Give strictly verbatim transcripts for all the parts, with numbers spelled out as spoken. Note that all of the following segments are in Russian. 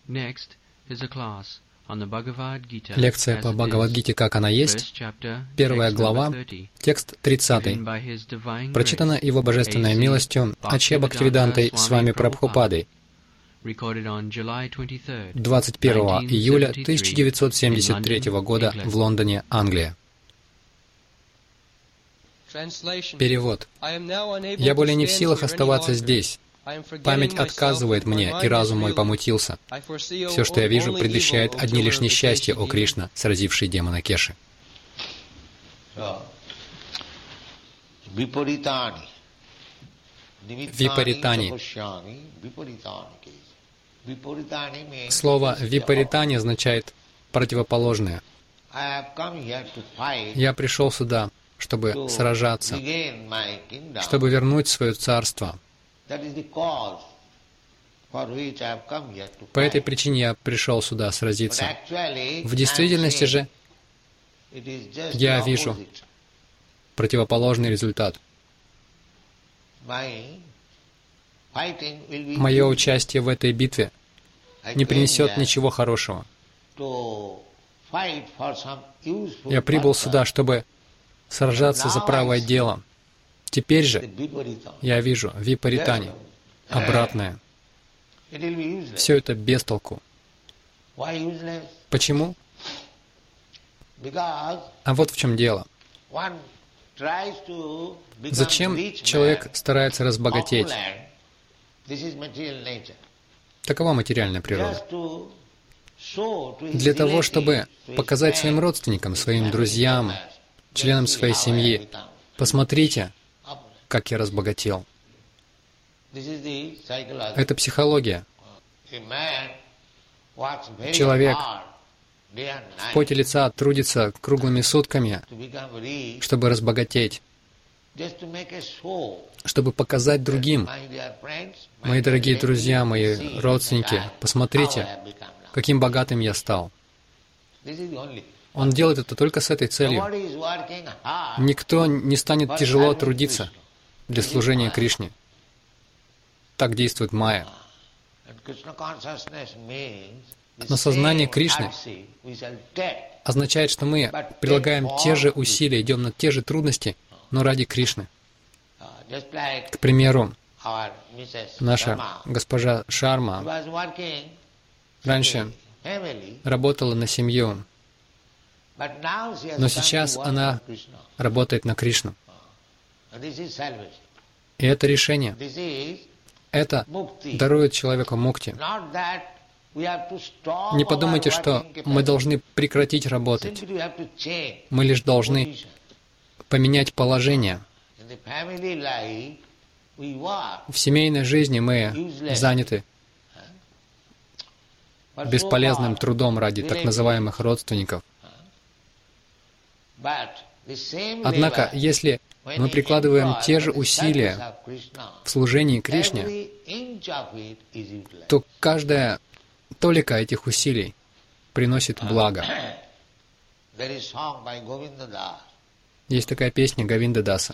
Лекция по Бхагавад-гите, как она есть, первая глава, текст тридцатый. Прочитана Его Божественной милостью Аче Бхактивидантой с вами Прабхупадой двадцать первого июля тысяча девятьсот семьдесят третьего года в Лондоне, Англия. Перевод. «Я более не в силах оставаться здесь. Память отказывает мне, и разум мой помутился. Все, что я вижу, предвещает одни лишь несчастья, о Кришна, сразивший демона Кеши». Випаритани. Слово «випаритани» означает «противоположное». Я пришел сюда, чтобы сражаться, чтобы вернуть свое царство. По этой причине я пришел сюда сразиться. В действительности же я вижу противоположный результат. Мое участие в этой битве не принесет ничего хорошего. Я прибыл сюда, чтобы сражаться за правое дело. Теперь же я вижу випаритани, обратное. Все это без толку. Почему? А вот в чем дело. Зачем человек старается разбогатеть? Такова материальная природа. Для того, чтобы показать своим родственникам, своим друзьям, членам своей семьи: посмотрите, как я разбогател. Это психология. Человек в поте лица трудится круглыми сутками, чтобы разбогатеть, чтобы показать другим: мои дорогие друзья, мои родственники, посмотрите, каким богатым я стал. Он делает это только с этой целью. Никто не станет тяжело трудиться для служения Кришне. Так действует майя. Но сознание Кришны означает, что мы прилагаем те же усилия, идем на те же трудности, но ради Кришны. К примеру, наша госпожа Шарма раньше работала на семью, но сейчас она работает на Кришну. И это решение. Это дарует человеку мукти. Не подумайте, что мы должны прекратить работать. Мы лишь должны поменять положение. В семейной жизни мы заняты бесполезным трудом ради так называемых родственников. Однако, если мы прикладываем те же усилия в служении Кришне, то каждая толика этих усилий приносит благо. Есть такая песня Говинда Даса.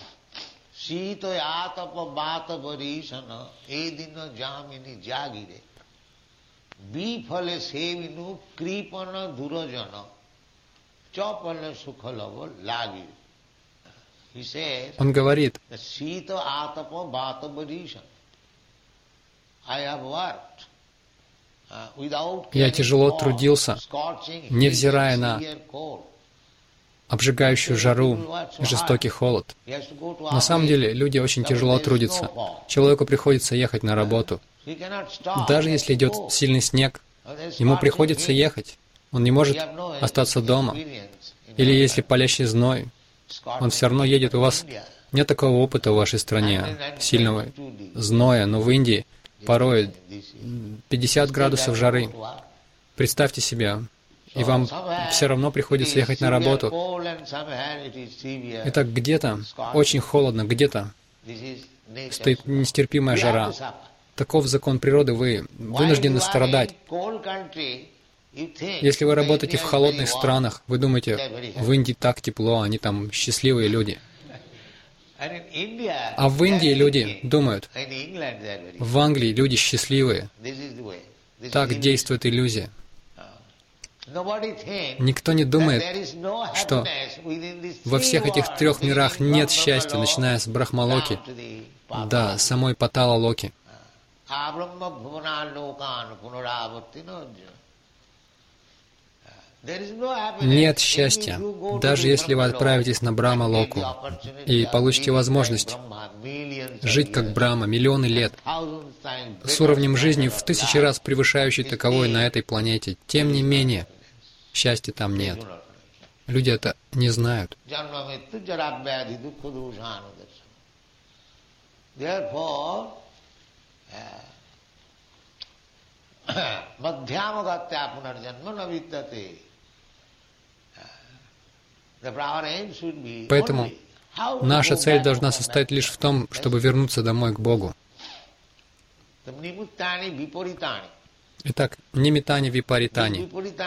Он говорит: я тяжело трудился, невзирая на обжигающую жару и жестокий холод. На самом деле, люди очень тяжело трудятся. Человеку приходится ехать на работу. Даже если идет сильный снег, ему приходится ехать. Он не может остаться дома. Или если палящий зной, он все равно едет. У вас нет такого опыта в вашей стране, сильного зноя, но в Индии порой пятьдесят градусов жары. Представьте себе, и вам все равно приходится ехать на работу. Итак, где-то очень холодно, где-то стоит нестерпимая жара. Таков закон природы, вы вынуждены страдать. Если вы работаете в холодных странах, вы думаете, в Индии так тепло, они там счастливые люди. А в Индии люди думают, в Англии люди счастливые. Так действует иллюзия. Никто не думает, что во всех этих трех мирах нет счастья, начиная с Брахмалоки до самой Патала-локи. Нет счастья, даже если вы отправитесь на Брахма-локу и получите возможность жить как Брахма миллионы лет, с уровнем жизни в тысячи раз превышающий таковой на этой планете. Тем не менее, счастья там нет. Люди это не знают. Поэтому наша цель должна состоять лишь в том, чтобы вернуться домой к Богу. Итак, нимитани випаритани.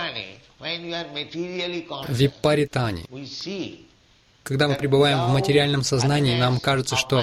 Випаритани. Когда мы пребываем в материальном сознании, нам кажется, что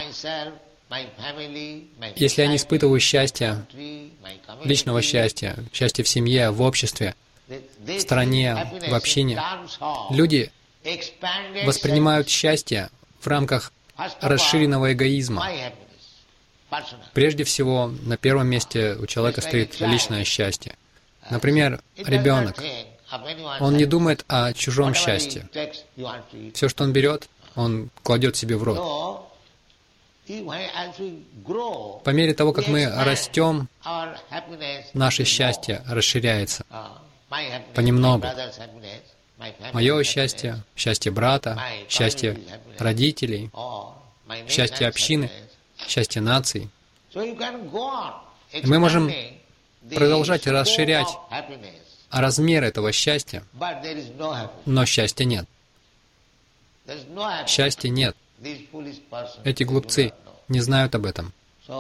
если я не испытываю счастья, личного счастья, счастья в семье, в обществе, в стране, в общине, люди воспринимают счастье в рамках расширенного эгоизма. Прежде всего, на первом месте у человека стоит личное счастье. Например, ребенок. Он не думает о чужом счастье. Все, что он берет, он кладет себе в рот. По мере того, как мы растем, наше счастье расширяется понемногу. Мое счастье, счастье брата, счастье родителей, счастье общины, счастье нации. И мы можем продолжать расширять размер этого счастья, но счастья нет. Счастья нет. Эти глупцы не знают об этом.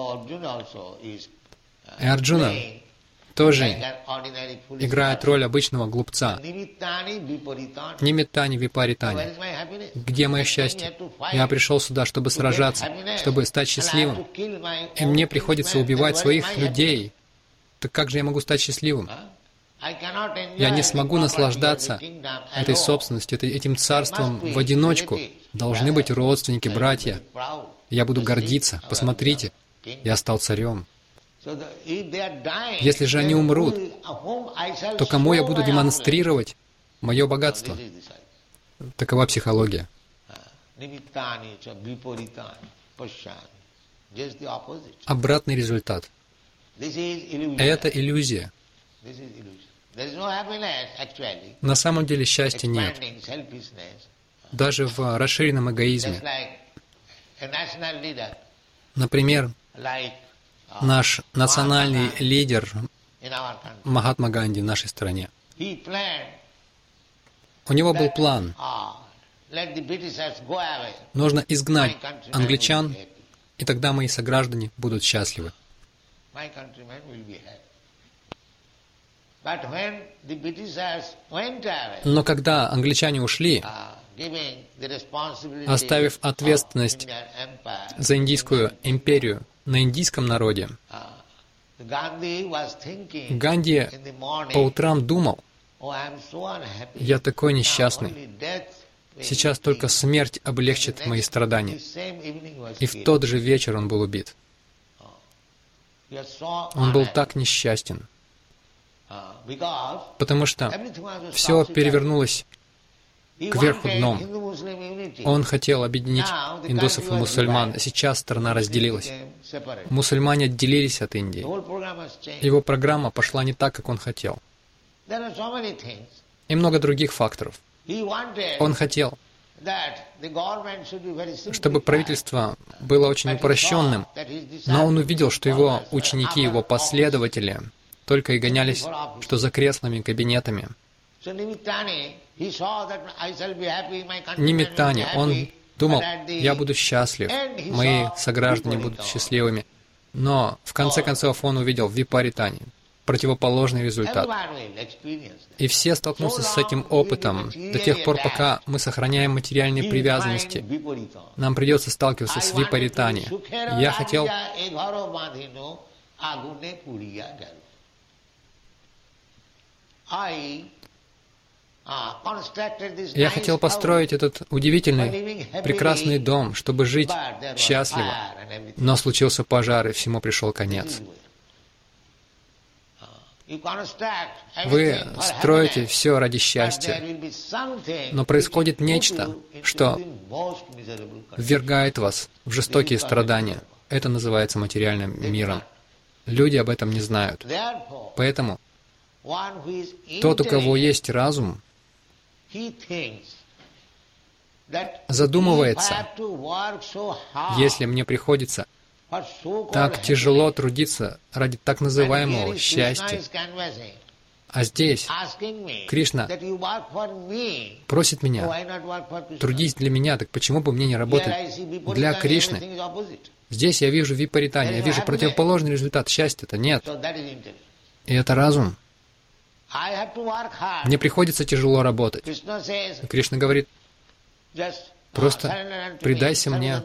И Арджуна тоже играет роль обычного глупца. Нимитани випаритани. Где мое счастье? Я пришел сюда, чтобы сражаться, чтобы стать счастливым. И мне приходится убивать своих людей. Так как же я могу стать счастливым? Я не смогу наслаждаться этой собственностью, этим царством в одиночку. Должны быть родственники, братья. Я буду гордиться. Посмотрите, я стал царем. Если же они умрут, то кому я буду демонстрировать мое богатство? Такова психология. Обратный результат. Это иллюзия. На самом деле счастья нет. Даже в расширенном эгоизме. Например, наш национальный лидер Махатма Ганди в нашей стране. У него был план. Нужно изгнать англичан, и тогда мои сограждане будут счастливы. Но когда англичане ушли, оставив ответственность за Индийскую империю на индийском народе, Ганди по утрам думал: «Я такой несчастный. Сейчас только смерть облегчит мои страдания». И в тот же вечер он был убит. Он был так несчастен, потому что все перевернулось кверху дном. Он хотел объединить индусов и мусульман, а сейчас страна разделилась. Мусульмане отделились от Индии. Его программа пошла не так, как он хотел. И много других факторов. Он хотел, чтобы правительство было очень упрощенным, но он увидел, что его ученики, его последователи только и гонялись, что за креслами, кабинетами. Нимитани, он думал: я буду счастлив, мои сограждане будут счастливыми. Но в конце концов он увидел в випаритани противоположный результат. И все столкнутся с этим опытом до тех пор, пока мы сохраняем материальные привязанности. Нам придется сталкиваться с випаритани. Я хотел Я хотел построить этот удивительный, прекрасный дом, чтобы жить счастливо, но случился пожар, и всему пришел конец. Вы строите все ради счастья, но происходит нечто, что ввергает вас в жестокие страдания. Это называется материальным миром. Люди об этом не знают. Поэтому тот, у кого есть разум, задумывается, если мне приходится так тяжело трудиться ради так называемого счастья, а здесь Кришна просит меня, трудись для меня, так почему бы мне не работать для Кришны? Здесь я вижу випаритани, я вижу противоположный результат. Счастья-то нет. И это разум. Мне приходится тяжело работать. И Кришна говорит, просто предайся мне.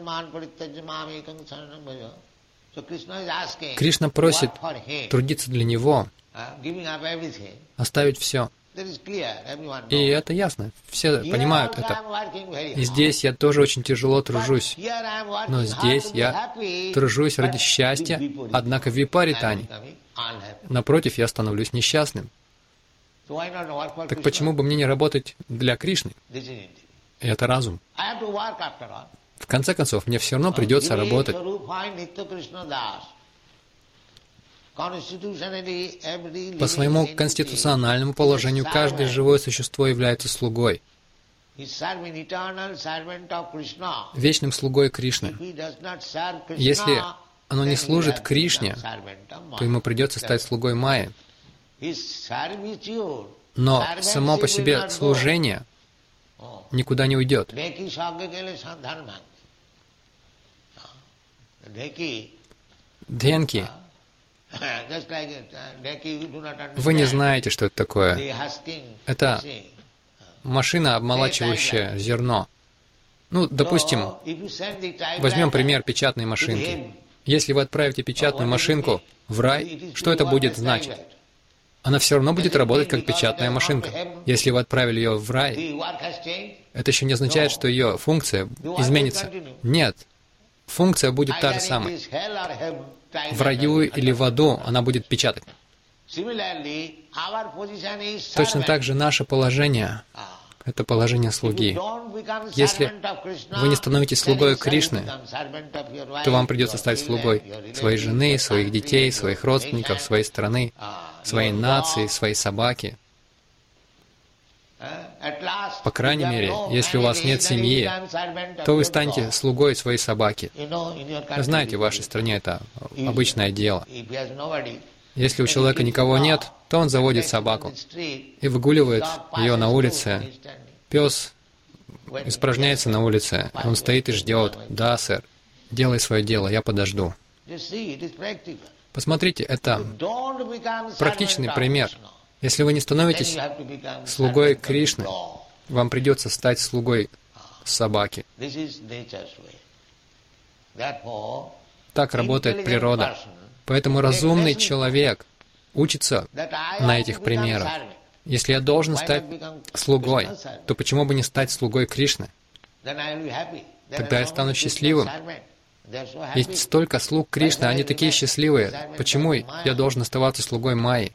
Кришна просит трудиться для Него, оставить все. И это ясно. Все понимают это. И здесь я тоже очень тяжело тружусь. Но здесь я тружусь ради счастья, однако в випаритане. Напротив, я становлюсь несчастным. Так почему бы мне не работать для Кришны? И это разум. В конце концов, мне все равно придется работать. По своему конституциональному положению, каждое живое существо является слугой. Вечным слугой Кришны. Если оно не служит Кришне, то ему придется стать слугой Майи. Но само по себе служение никуда не уйдет. Дхенки. Вы не знаете, что это такое. Это машина, обмолачивающая зерно. Ну, допустим, возьмем пример печатной машинки. Если вы отправите печатную машинку в рай, что это будет значить? Она все равно будет работать как печатная машинка. Если вы отправили ее в рай, это еще не означает, что ее функция изменится. Нет. Функция будет та же самая. В раю или в аду она будет печатать. Точно так же наше положение — это положение слуги. Если вы не становитесь слугой Кришны, то вам придется стать слугой своей жены, своих детей, своих родственников, своей страны, своей нации, своей собаки. По крайней мере, если у вас нет семьи, то вы станете слугой своей собаки. Вы знаете, в вашей стране это обычное дело. Если у человека никого нет, то он заводит собаку и выгуливает ее на улице. Пес испражняется на улице, он стоит и ждет. Да, сэр, делай свое дело, я подожду. Посмотрите, это практичный пример. Если вы не становитесь слугой Кришны, вам придется стать слугой собаки. Так работает природа. Поэтому разумный человек учится на этих примерах. Если я должен стать слугой, то почему бы не стать слугой Кришны? Тогда я стану счастливым. Есть столько слуг Кришны, они такие счастливые. Почему я должен оставаться слугой Майи?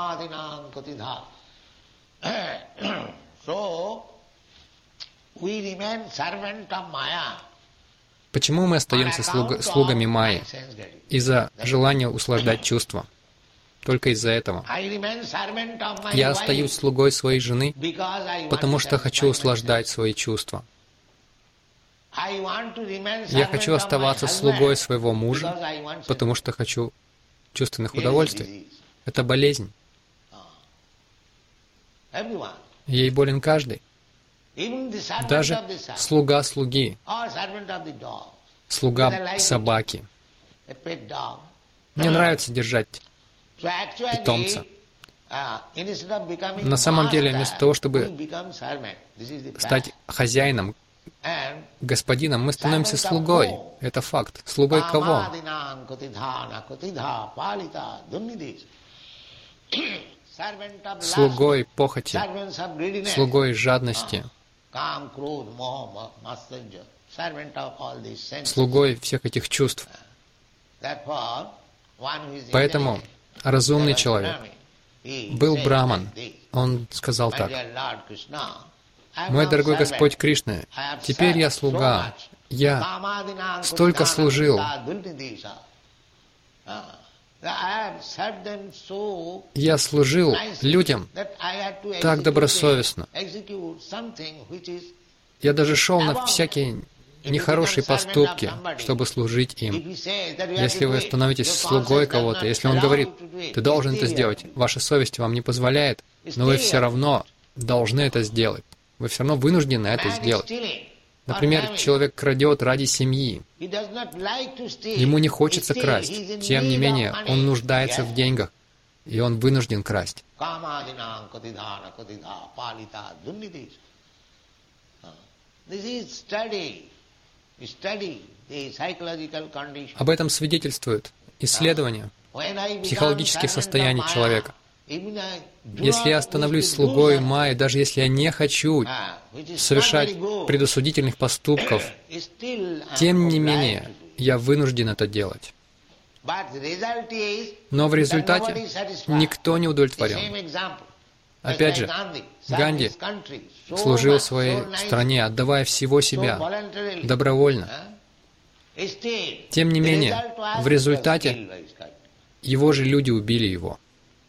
Почему мы остаемся слуг, слугами Майи? Из-за желания услаждать чувства. Только из-за этого. Я остаюсь слугой своей жены, потому что хочу услаждать свои чувства. Я хочу оставаться слугой своего мужа, потому что хочу чувственных удовольствий. Это болезнь. Ей болен каждый. Даже слуга слуги, слуга собаки. Мне нравится держать питомца. На самом деле, вместо того, чтобы стать хозяином, господином, мы становимся слугой. Это факт. Слугой кого? слугой похоти, слугой жадности, слугой всех этих чувств. Поэтому разумный человек был браман. Он сказал так: «Мой дорогой Господь Кришна, теперь я слуга. Я столько служил. Я служил людям так добросовестно. Я даже шел на всякие нехорошие поступки, чтобы служить им». Если вы становитесь слугой кого-то, если он говорит: «Ты должен это сделать», ваша совесть вам не позволяет, но вы все равно должны это сделать. Вы все равно вынуждены это сделать. Например, человек крадет ради семьи. Ему не хочется красть. Тем не менее, он нуждается в деньгах, и он вынужден красть. Об этом свидетельствуют исследования психологических состояний человека. Если я становлюсь слугой Майи, даже если я не хочу совершать предосудительных поступков, тем не менее, я вынужден это делать. Но в результате никто не удовлетворен. Опять же, Ганди служил своей стране, отдавая всего себя, добровольно. Тем не менее, в результате его же люди убили его.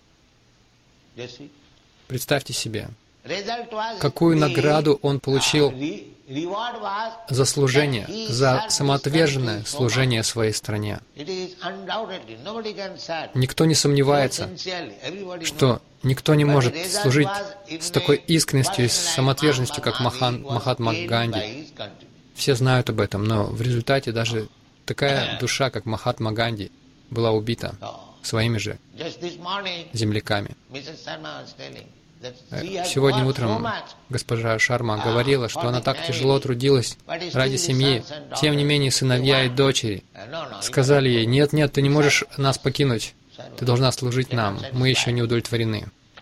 Представьте себе, какую награду он получил за служение, за самоотверженное служение своей стране. Никто не сомневается, что никто не может служить с такой искренностью и самоотверженностью, как Махан, Махатма Ганди. Все знают об этом, но в результате даже такая душа, как Махатма Ганди, была убита своими же земляками. Сегодня утром госпожа Шарма говорила, что она так тяжело трудилась ради семьи. Тем не менее, сыновья и дочери сказали ей: «Нет, нет, ты не можешь нас покинуть. Ты должна служить нам. Мы еще не удовлетворены».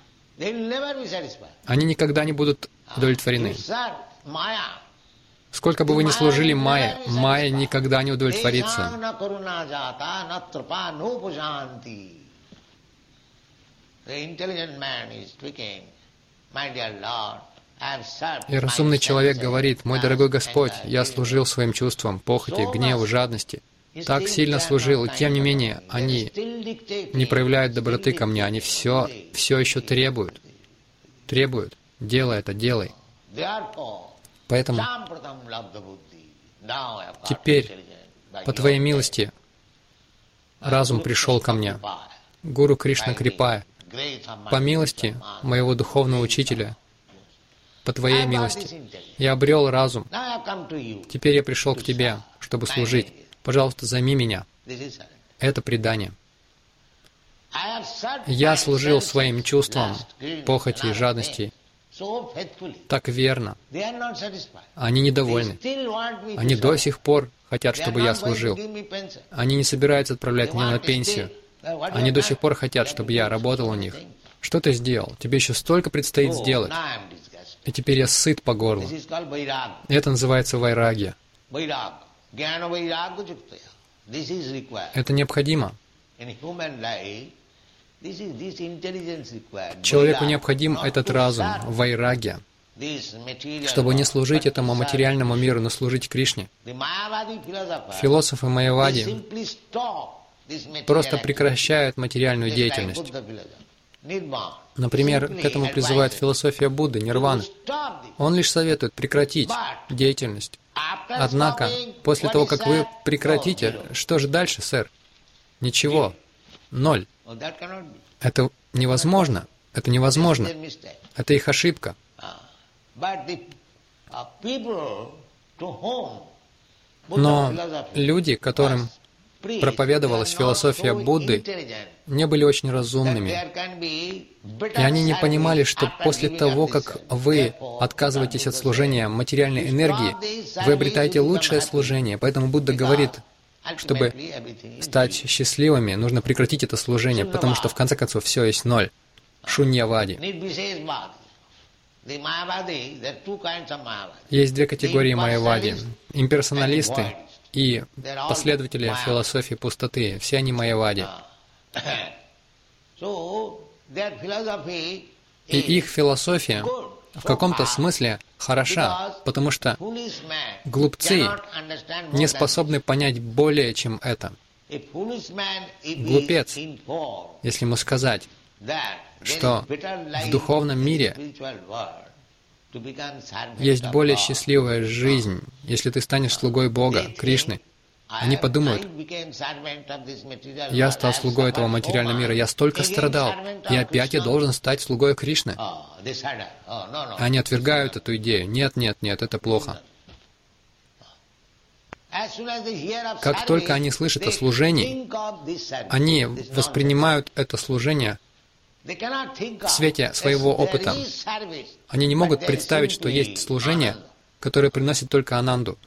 Они никогда не будут удовлетворены. Сколько бы вы ни служили Майе, Майя никогда не удовлетворится. И разумный человек говорит: «Мой дорогой Господь, я служил своим чувствам, похоти, гневу, жадности. Так сильно служил, и тем не менее они не проявляют доброты ко мне, они все, все еще требуют. Требуют. Делай это, делай». Поэтому теперь, по Твоей милости, разум пришел ко мне. Гуру Кришна Крипая, по милости моего духовного учителя, по Твоей милости, я обрел разум. Теперь я пришел к Тебе, чтобы служить. Пожалуйста, займи меня. Это предание. Я служил своим чувствам, похоти и жадности так верно. Они недовольны. Они до сих пор хотят, чтобы я служил. Они не собираются отправлять меня на пенсию. Они до сих пор хотят, чтобы я работал у них. Что ты сделал? Тебе еще столько предстоит сделать. И теперь я сыт по горло. Это называется вайрагья. Это необходимо. Человеку необходим этот разум, вайрагья, чтобы не служить этому материальному миру, но служить Кришне. Философы майявади просто прекращают материальную деятельность. Например, к этому призывает философия Будды, нирваны. Он лишь советует прекратить деятельность. Однако, после того, как вы прекратите, что же дальше, сэр? Ничего. Ноль. Это невозможно. Это невозможно. Это их ошибка. Но люди, которым проповедовалась философия Будды, не были очень разумными. И они не понимали, что после того, как вы отказываетесь от служения материальной энергии, вы обретаете лучшее служение. Поэтому Будда говорит, чтобы стать счастливыми, нужно прекратить это служение, потому что в конце концов все есть ноль. шуньявади. Есть две категории майявади. Имперсоналисты и последователи философии пустоты. Все они майявади. И их философия в каком-то смысле хороша, потому что глупцы не способны понять более, чем это. Глупец, если ему сказать, что в духовном мире есть более счастливая жизнь, если ты станешь слугой Бога, Кришны. Они подумают, я стал слугой этого материального мира, я столько страдал, и опять я должен стать слугой Кришны. Они отвергают эту идею. Нет, нет, нет, это плохо. Как только они слышат о служении, они воспринимают это служение в свете своего опыта. Они не могут представить, что есть служение, которое приносит только ананду.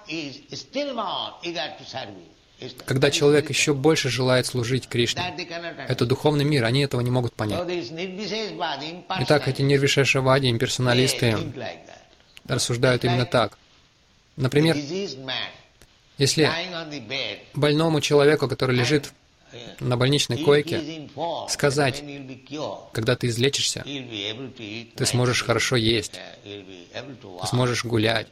Когда человек еще больше желает служить Кришне, это духовный мир, они этого не могут понять. Итак, эти нирвишешавади, имперсоналисты рассуждают именно так. Например, если больному человеку, который лежит на больничной койке, сказать, когда ты излечишься, ты сможешь хорошо есть, ты сможешь гулять.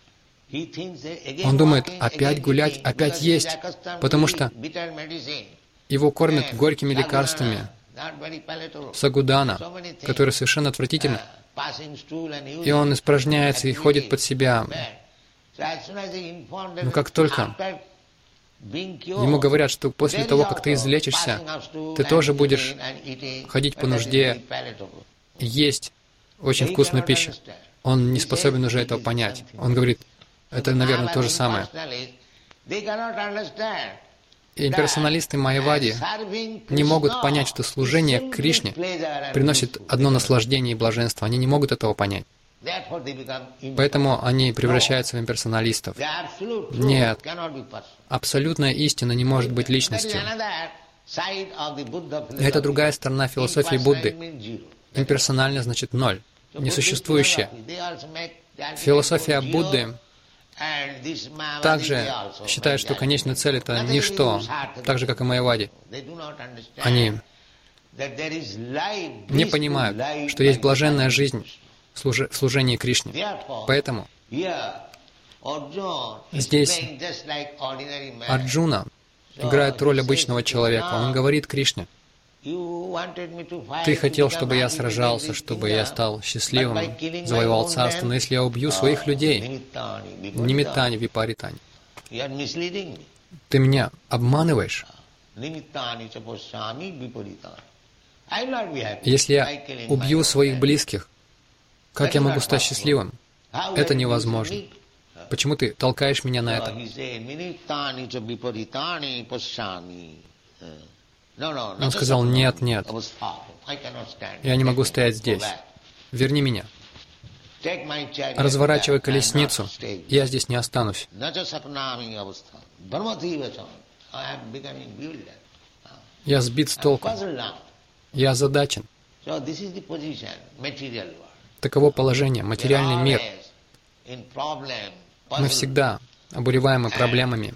Он думает, опять гулять, опять есть, потому что его кормят горькими лекарствами, сагудана, которые совершенно отвратительны, и он испражняется и ходит под себя. Но как только ему говорят, что после того, как ты излечишься, ты тоже будешь ходить по нужде, есть очень вкусную пищу. Он не способен уже этого понять. Он говорит, это, наверное, то же самое. И имперсоналисты майявади не могут понять, что служение Кришне приносит одно наслаждение и блаженство. Они не могут этого понять. Поэтому они превращаются в имперсоналистов. Нет, абсолютная истина не может быть личностью. Это другая сторона философии Будды. Имперсонально значит ноль, несуществующее. Философия Будды также считает, что конечная цель — это ничто, так же, как и майявади. Они не понимают, что есть блаженная жизнь в служении Кришне. Поэтому здесь Арджуна играет роль обычного человека. Он говорит Кришне, ты хотел, чтобы я сражался, чтобы я стал счастливым, завоевал царство, но если я убью своих людей, нимиттани, випаритани, ты меня обманываешь. Если я убью своих близких, как я могу стать счастливым? Это невозможно. Почему ты толкаешь меня на это? Он сказал, нет, нет, я не могу стоять здесь. Верни меня. Разворачивай колесницу, я здесь не останусь. Я сбит с толку. Я озадачен. Таково положение, материальный мир. Мы всегда обуреваемы проблемами.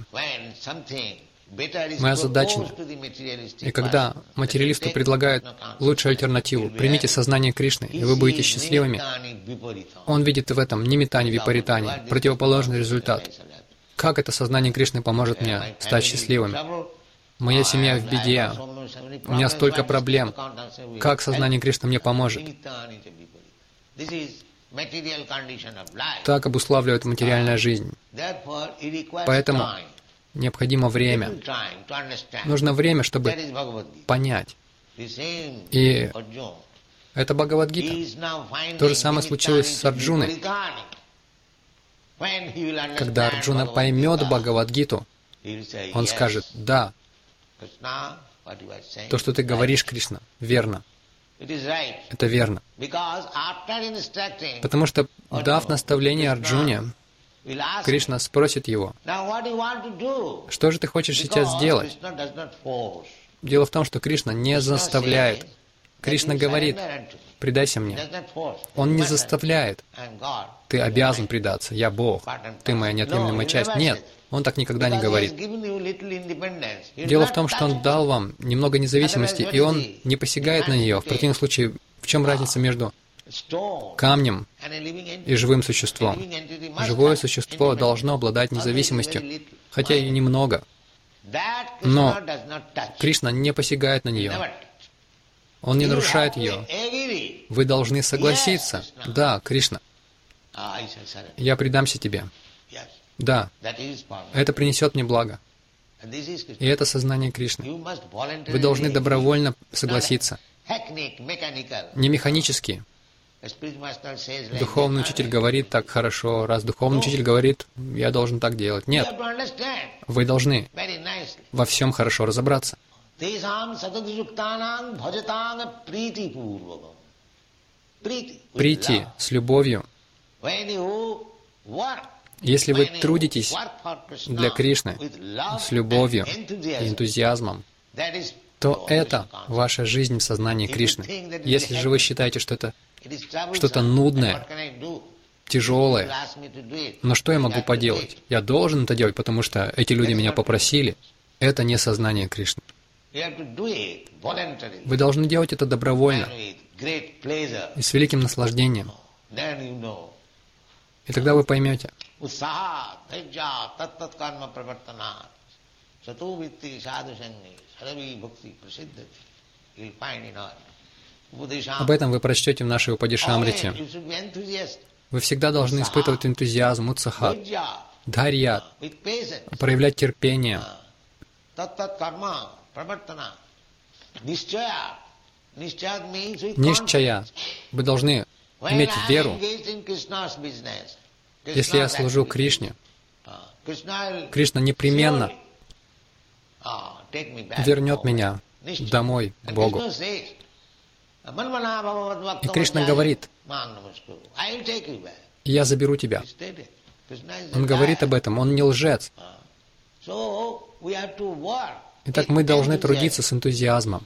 Мы озадачены. И когда материалисту предлагают лучшую альтернативу, примите сознание Кришны, и вы будете счастливыми, он видит в этом нимиттани, випаритани, противоположный результат. Как это сознание Кришны поможет мне стать счастливым? Моя семья в беде. У меня столько проблем. Как сознание Кришны мне поможет? Так обуславливает материальная жизнь. Поэтому необходимо время. Нужно время, чтобы понять. И это Бхагавад-гита. То же самое случилось с Арджуной. Когда Арджуна поймет Бхагавад-гиту, он скажет, да, то, что ты говоришь, Кришна, верно. Это верно. Потому что, дав наставление Арджуне, Кришна спросит его, что же ты хочешь сейчас сделать? Дело в том, что Кришна не заставляет. Кришна говорит: «Предайся мне». Он не заставляет. Ты обязан предаться. Я Бог. Ты моя неотъемлемая часть. Нет. Он так никогда не говорит. Дело в том, что Он дал вам немного независимости, и Он не посягает на нее. В противном случае, в чем разница между камнем и живым существом? Живое существо должно обладать независимостью, хотя и немного. Но Кришна не посягает на нее. Он не нарушает ее. Вы должны согласиться. Да, Кришна, я предамся тебе. Да, это принесет мне благо. И это сознание Кришны. Вы должны добровольно согласиться. Не механически. Духовный учитель говорит так хорошо, раз духовный учитель говорит, я должен так делать. Нет. Вы должны во всем хорошо разобраться. Прийти с любовью. Если вы трудитесь для Кришны с любовью и энтузиазмом, то это ваша жизнь в сознании Кришны. Если же вы считаете, что это что-то нудное, тяжелое, но что я могу поделать? Я должен это делать, потому что эти люди меня попросили. Это не сознание Кришны. Вы должны делать это добровольно и с великим наслаждением. И тогда вы поймете. Об этом вы прочтете в нашей Упадишамрите. Вы всегда должны испытывать энтузиазм, утсахат, дхарьят, проявлять терпение. Нишчая. Вы должны иметь веру. Если я служу Кришне, Кришна непременно вернет меня домой, к Богу. И Кришна говорит: «Я заберу тебя». Он говорит об этом, он не лжец. Итак, мы должны трудиться с энтузиазмом.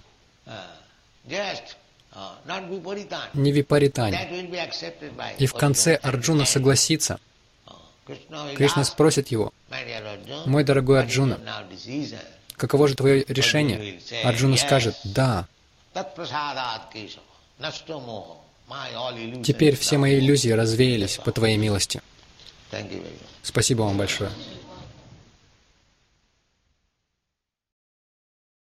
Не випаритани. И в конце Арджуна согласится. Кришна спросит его: «Мой дорогой Арджуна, каково же твое решение?» Арджуна скажет: «Да. Теперь все мои иллюзии развеялись по твоей милости». Спасибо вам большое.